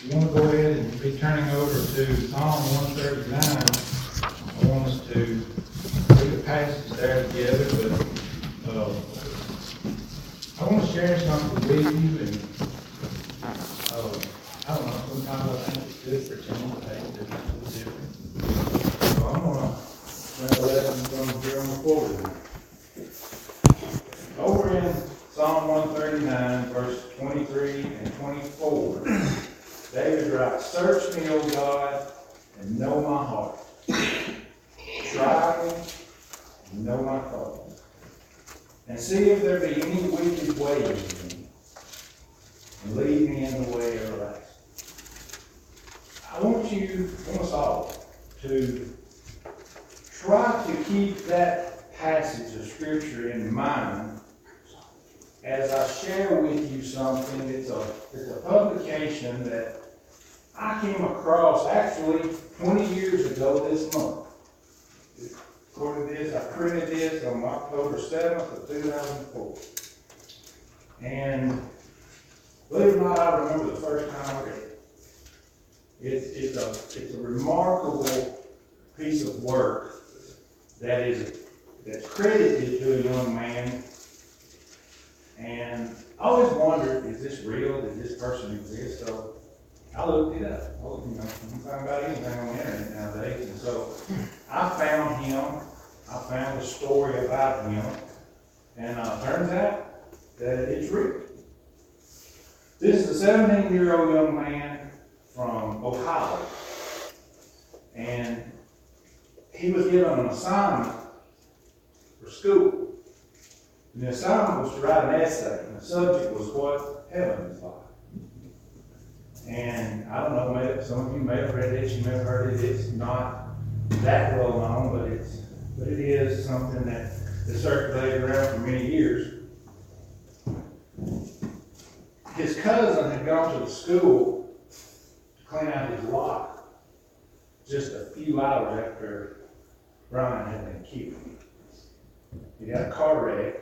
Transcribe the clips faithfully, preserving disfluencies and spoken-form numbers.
you want to go ahead and be turning over to Psalm one thirty-nine. I want us to read the passage there together, but uh, I want to share something with you, and uh, I don't know, sometimes I think it's good for change, I think it's a little different. So I'm going to let them come here on the floor. Over in Psalm one thirty-nine, verse twenty-three and twenty-four, David writes, "Search me, O God, and know my heart. Try me, and know my thoughts. And see if there be any wicked way in me, and lead me in the way everlasting." I want you, I want us all, to try to keep that passage of Scripture in mind as I share with you something. It's a, it's a publication that I came across actually twenty years ago this month. According to this, I printed this on October seventh of two thousand four. And believe it or not, I remember the first time I read it. It's, it's, a, it's a remarkable piece of work that is that's credited to a young man. And I always wondered, is this real? Does this person exist? So I looked it up. Well, you know, you can find about anything on the internet nowadays. And so I found him. I found a story about him. And uh, turns out that it's real. This is a seventeen-year-old young man from Ohio. And he was given an assignment for school. And the assignment was to write an essay, and the subject was what heaven is like. And I don't know, maybe some of you may have read it, you may have heard it. It's not that well known, but it's but it is something that has circulated around for many years. His cousin had gone to the school to clean out his lock just a few hours after Brian had been killed. He got a car wreck.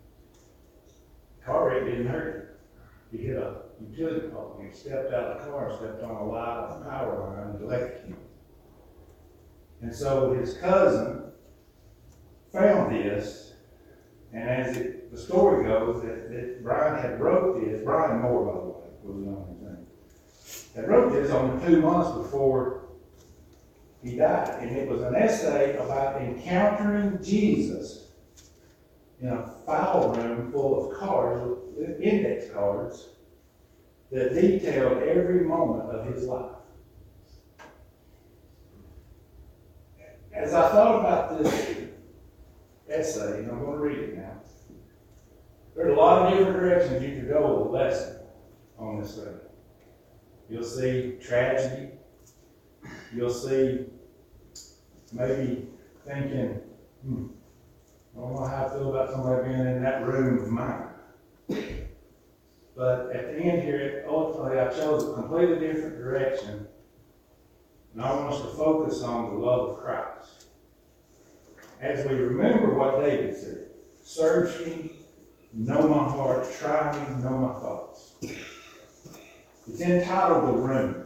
Car wreck didn't hurt him. He hit a utility pole. He stepped out of the car and stepped on a light of a power line and electrocuted him. And so his cousin found this, and as it, the story goes, that, that Brian had wrote this, Brian Moore, by the way, was on his name, had wrote this only two months before he died. And it was an essay about encountering Jesus in a file room full of cards, with index cards, that detailed every moment of his life. As I thought about this essay, and I'm going to read it now, there's a lot of different directions you could go with a lesson on this thing. You'll see tragedy. You'll see maybe thinking, hmm, I don't know how I feel about somebody being in that room with mine. But at the end here, ultimately, I chose a completely different direction. And I want us to focus on the love of Christ. As we remember what David said, "Search me, know my heart, try me, know my thoughts." It's entitled "The Room."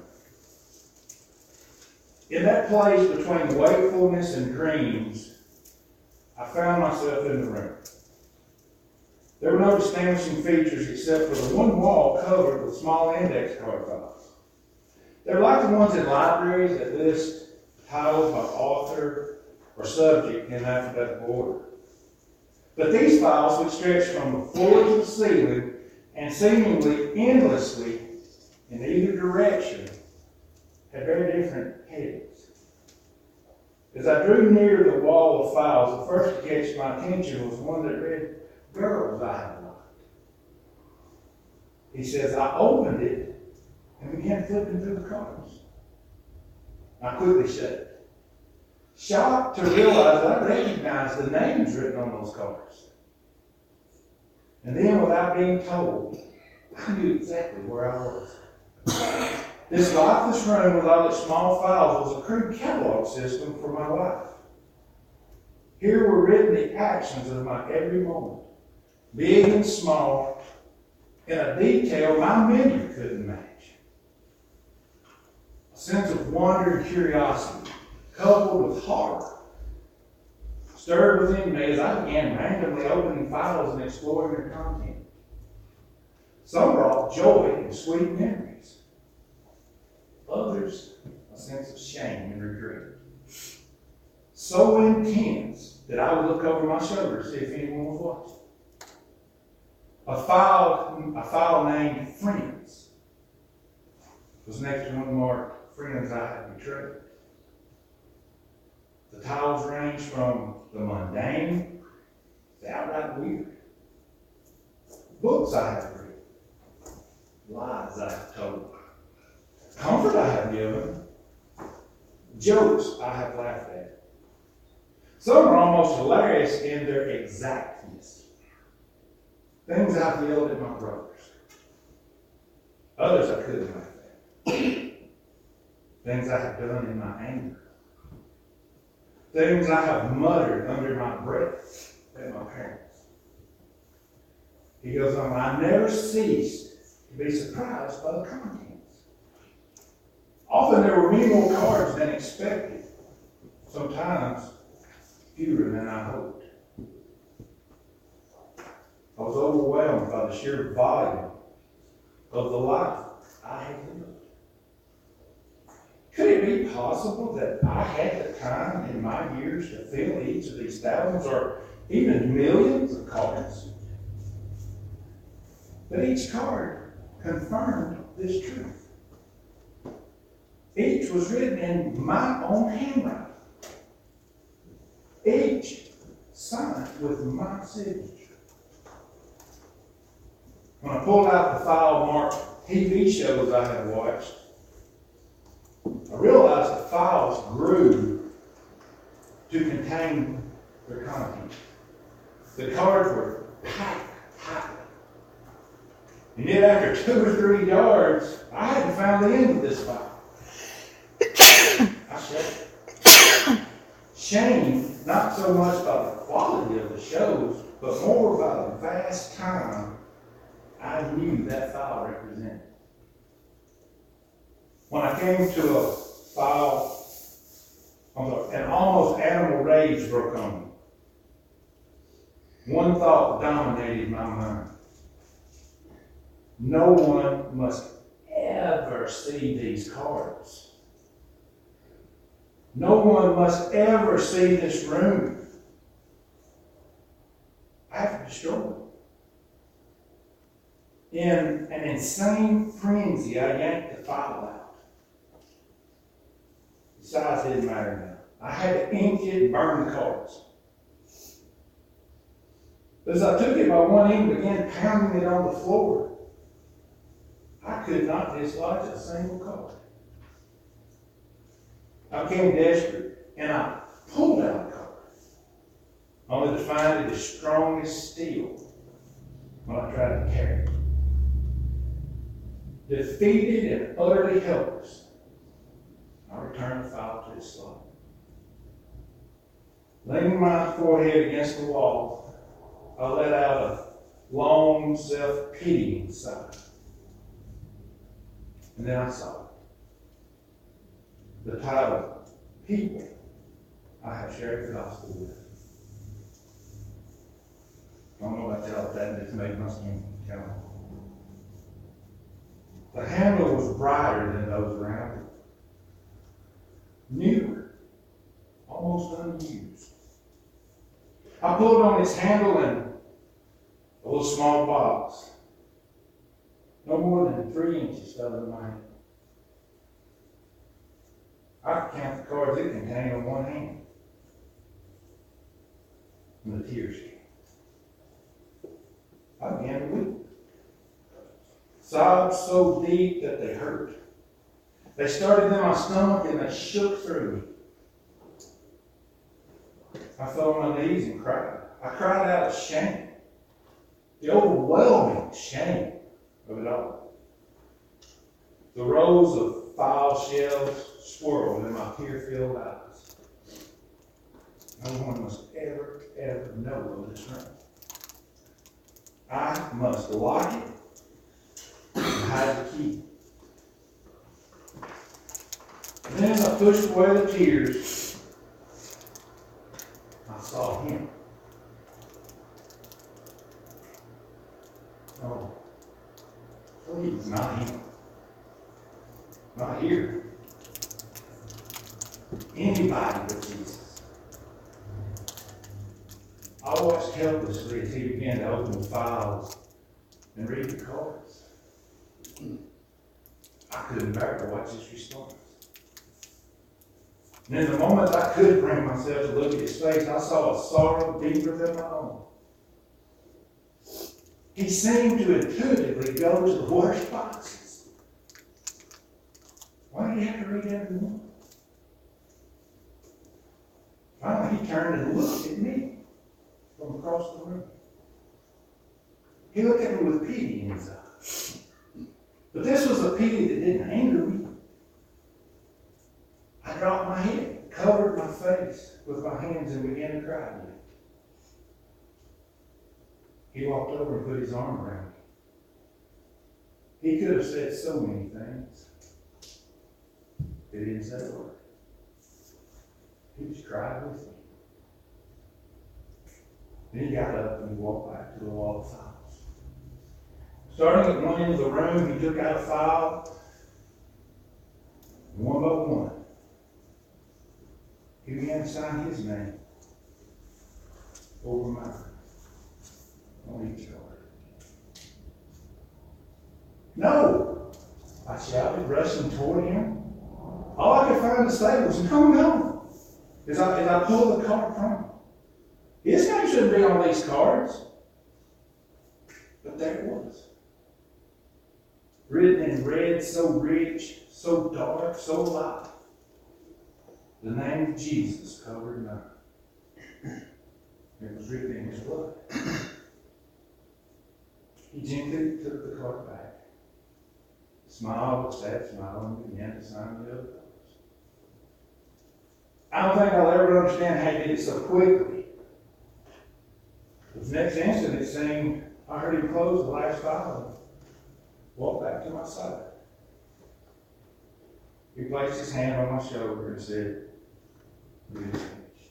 In that place between wakefulness and dreams, I found myself in the room. There were no distinguishing features except for the one wall covered with small index card files. They're like the ones in libraries that list titles by author or subject in alphabetical order. But these files, which stretch from the floor to the ceiling and seemingly endlessly in either direction, had very different headings. As I drew near the wall of files, the first to catch my attention was one that read, "Girls I have liked." He says, I opened it and began flipping through the cards. I quickly shut it, shocked to realize that I recognized the names written on those cards. And then, without being told, I knew exactly where I was. This lifeless room with all its small files was a crude catalog system for my life. Here were written the actions of my every moment, big and small, in a detail my memory couldn't match. sense of wonder and curiosity, coupled with horror, stirred within me as I began randomly opening files and exploring their content. Some brought joy and sweet memories. Others, a sense of shame and regret. So intense that I would look over my shoulder to see if anyone was watching. A file, a file named Friends was next to one of my friends I had betrayed. The titles ranged from the mundane to outright weird. Books I have read, lies I have told, comfort I have given, jokes I have laughed at. Some are almost hilarious in their exactness. Things I've yelled at my brothers. Others I couldn't laugh at. Things I have done in my anger. Things I have muttered under my breath at my parents. He goes on, I never ceased to be surprised by the contents. Often there were many more cards than expected. Sometimes fewer than I hoped. I was overwhelmed by the sheer volume of the life I had lived. Could it be possible that I had the time in my years to fill each of these thousands or even millions of cards? But each card confirmed this truth. Each was written in my own handwriting. Each signed with my signature. When I pulled out the file marked T V shows I had watched, I realized the files grew to contain their content. The cards were packed tightly. And yet after two or three yards, I hadn't found the end of this file. I said, shame, not so much by the quality of the shows, but more by the vast time I knew that file represented. When I came to a file, an almost animal rage broke on me. One thought dominated my mind. No one must ever see these cards. No one must ever see this room. I have to destroy it. In an insane frenzy, I yanked the file out. The size didn't matter now. I had to ink it and burn the cards. As I took it by one end and began pounding it on the floor, I could not dislodge a single card. I became desperate and I pulled out a card, only to find it as strong as steel when I tried to carry it. Defeated and utterly helpless, I returned the file to its slot. Leaning my forehead against the wall, I let out a long, self-pitying sigh. And then I saw it. The title, People I Have Shared the Gospel With. I don't know about y'all, that just made my skin kind of. The handle was brighter than those around it. Newer, almost unused. I pulled on its handle and a little small box, no more than three inches fell in my hand. I could count the cards it contained on one hand. And the tears came. I began to weep. Sobs so deep that they hurt. They started in my stomach and they shook through me. I fell on my knees and cried. I cried out of shame. The overwhelming shame of it all. The rows of file shelves swirled in my tear-filled eyes. No one must ever, ever know of this room. I must lock it and hide the key. And then as I pushed away the tears, I saw him. Oh, please, not him. Not here. Anybody but Jesus. I watched helplessly as he began to open the files and read the cards. I couldn't bear to watch his response. And in the moment I could bring myself to look at his face, I saw a sorrow deeper than my own. He seemed to intuitively go to the worst boxes. Why did he have to read every one? Finally, he turned and looked at me from across the room. He looked at me with pity in his eyes. But this was a pity that didn't anger me. I dropped my head, covered my face with my hands, and began to cry again. He walked over and put his arm around me. He could have said so many things. But he didn't say a word. He just cried with me. Then he got up and he walked back to the wall of files. Starting at one end of the room, he took out a file. One by one, he began to sign his name over mine on each card. No! I shouted, rushing toward him. All I could find to say was, no, no. As I, as I pulled the card from him. His name shouldn't be on these cards. But there it was. Written in red, so rich, so dark, so light. The name of Jesus covered mine. It was written in his blood. He gently took the card back, smiled with a sad smile, and began to sign the other cards. I don't think I'll ever understand how he did it so quickly. The next instant, it seemed I heard him close the last file and walk back to my side. He placed his hand on my shoulder and said, "It is finished."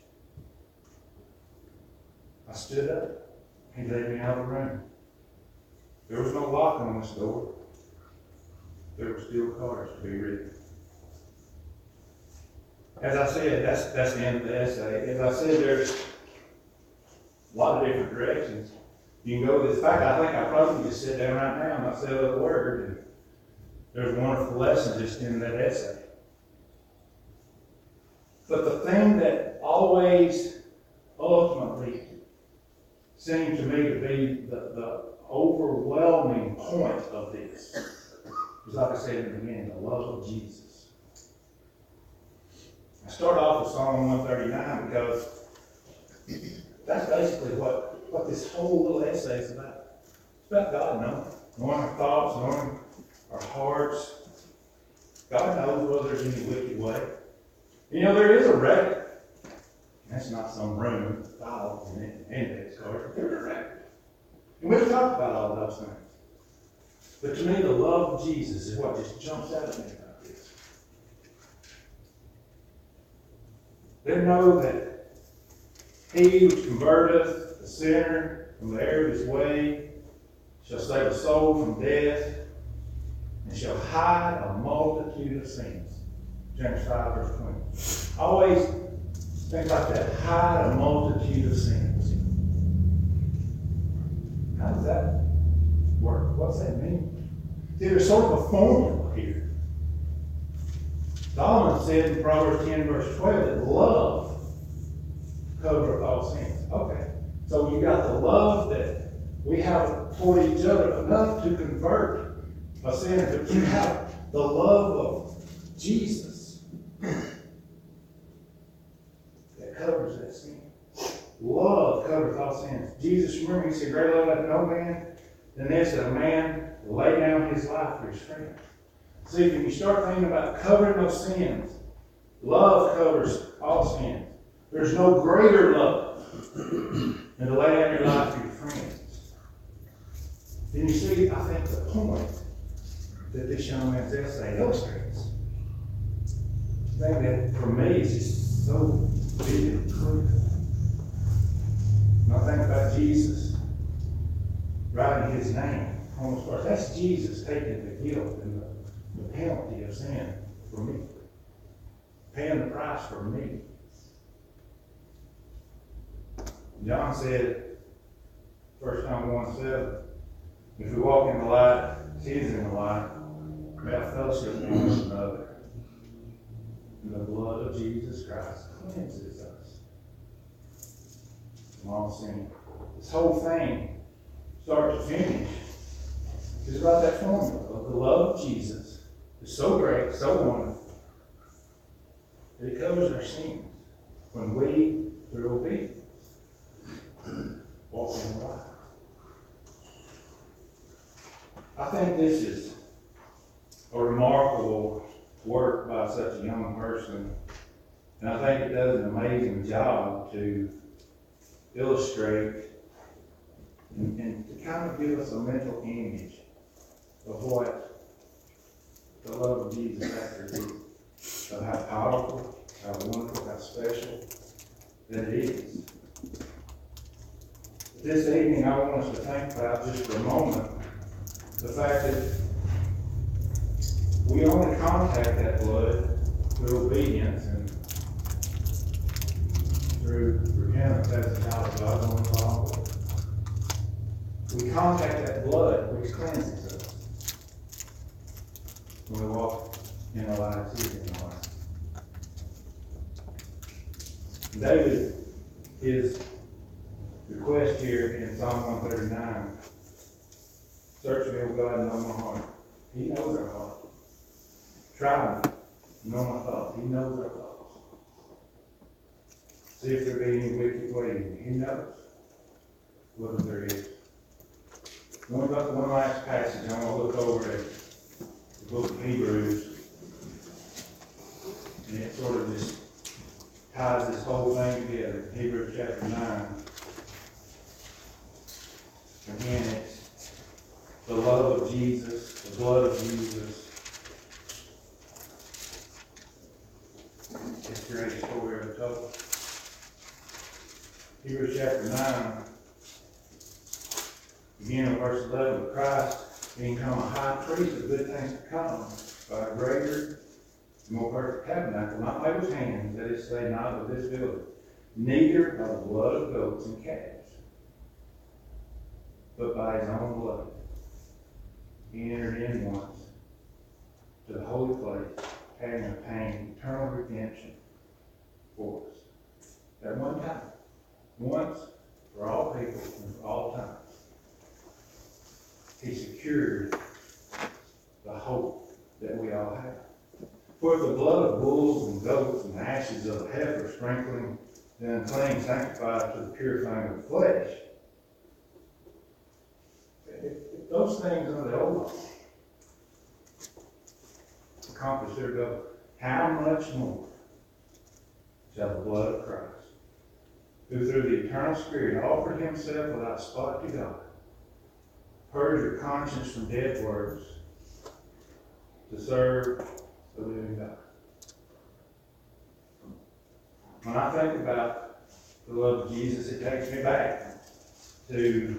I stood up. He led me out of the room. There was no lock on this door. There were still cards to be written. As I said, that's, that's the end of the essay. As I said, there's a lot of different directions you can go. In fact, I think I probably just sit down right now and not say a word. And there's a wonderful lesson just in that essay. But the thing that always, ultimately, seemed to me to be the, the overwhelming point of this was, like I said in the beginning, the love of Jesus. I start off with Psalm one thirty-nine because that's basically what, what this whole little essay is about. It's about God knowing, knowing our thoughts, knowing our hearts. God knows whether there's any wicked way. You know, there is a record. That's not some room with files and index cards. There's a record. And we've talked about all those things. But to me, the love of Jesus is what just jumps out at me about this. They know that he which converteth the sinner from the error of his way shall save a soul from death and shall hide a multitude of sins. James five, verse twenty. Always think like that. Hide a multitude of sins. How does that work? What's that mean? See, there's sort of a formula here. Solomon said in Proverbs ten, verse twelve, that love covereth all sins. Okay. So you got the love that we have for each other enough to convert a sinner, but you have the love of Jesus that covers that sin. Love covers all sins. Jesus, remember, he said, "Greater love hath no man than this, that a man will lay down his life for his friends." See, when you start thinking about covering those sins, love covers all sins. There's no greater love than to lay down your life for your friends. Then you see, I think, the point that this young man's essay illustrates. thing that for me is just so big and true. When I think about Jesus writing his name on the cross, that's Jesus taking the guilt and the, the penalty of sin for me, paying the price for me. John said, First John one seven, if we walk in the light, he is in the light, we have fellowship with one another. And the blood of Jesus Christ cleanses us from all sin. This whole thing, start to finish, is about that formula of the love of Jesus. It's so great, so wonderful, that it covers our sins when we, through obedience, walk in the light. I think this is a remarkable work by such a young person, and I think it does an amazing job to illustrate and, and to kind of give us a mental image of what the love of Jesus actually is, of how powerful, how wonderful, how special that it is. This evening, I want us to think about just for a moment the fact that we only contact that blood through obedience and through repentance as a child of God going forward. We contact that blood which cleanses us when we walk in the light, see in the light. David, his request here in Psalm one thirty-nine, search me, O God, and know my heart. He knows our heart. Try me, know my thoughts. He knows our thoughts. See if there be any wicked way in me. He knows what there is. One, one last passage, I want to look over at the book of Hebrews. And it sort of just ties this whole thing together. Hebrews chapter nine. Again, it's the love of Jesus, the blood of Jesus. It's the greatest story ever told. Hebrews chapter nine, beginning in verse eleven, Christ being become a high priest of good things to come, by a greater, more perfect tabernacle, not made with hands, that is to say, not of this building, neither by the blood of goats and calves, but by his own blood. He entered in once to the holy place, having obtained eternal redemption for us. At one time, once for all people and for all times. He secured the hope that we all have. For if the blood of bulls and goats and the ashes of the heifer sprinkling the unclean sanctified to the purifying of the flesh, if, if those things under the old law accomplish their goal, how much more shall the blood of Christ, who through the eternal Spirit offered himself without spot to God, purge your conscience from dead works to serve the living God. When I think about the love of Jesus, it takes me back to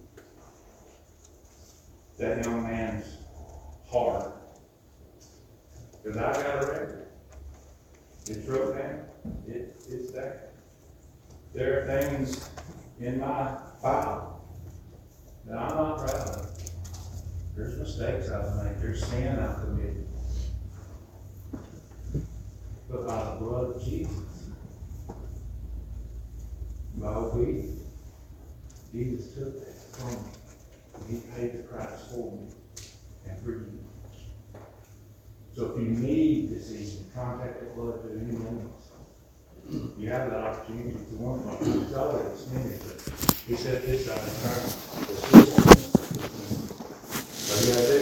that young man's heart. Because I got a record. It's wrote down. It, it's there. There are things in my file that I'm not proud of. There's mistakes I've made. There's sin I've committed. But by the blood of Jesus, by obedience, Jesus took that from me. He paid the price for me and for you. So if you need this evening, contact the blood to anyone else. You have that opportunity to one of them. It's already extended, but he said this out of time. But you have